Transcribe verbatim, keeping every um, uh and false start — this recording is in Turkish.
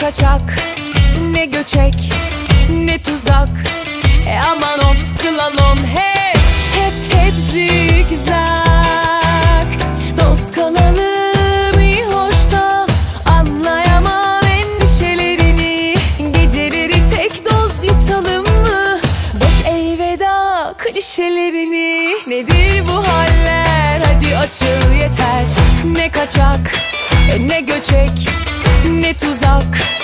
kaçak, ne göçek, ne tuzak. E aman of slalom hep, hep hep zigzag. Dost kalalım iyi hoş da anlayamam endişelerini. Geceleri tek doz yutalım mı? Boş elveda klişelerini. Nedir bu haller? Hadi açıl yeter. Ne kaçak, ne göçek, ne tuzak.